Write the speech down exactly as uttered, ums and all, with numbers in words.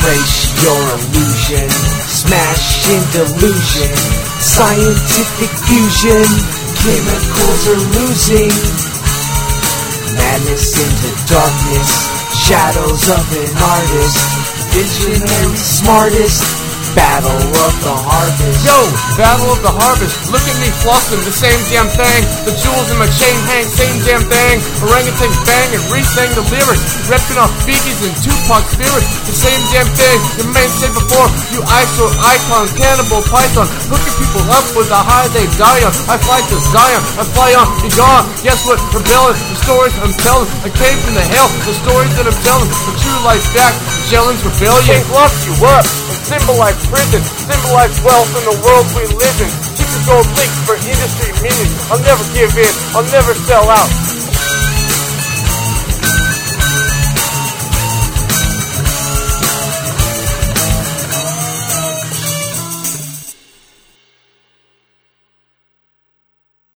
Trace your illusion, smash in delusion, scientific fusion, chemicals are losing. Madness into darkness, shadows of an artist, visionary smartest, battle of the harvest. Yo, battle of the harvest. Look at me flossing, the same damn thing. The jewels in my chain hang, same damn thing. Orangutans bang and re-sang the lyrics, repping off Biggie's and Tupac spirits. The same damn thing your man said before. You eyesore icon, cannibal python, hooking people up with a high they die on. I fly to Zion, I fly on, be gone. Guess what? Rebelling, the stories I'm telling. I came from the hell, the stories that I'm telling. The true life fact, Jellen's rebellion. Things lock you up and symbolize prison, symbolize wealth in the world we live in. Keep the gold linked for industry meaning. I'll never give in, I'll never sell out.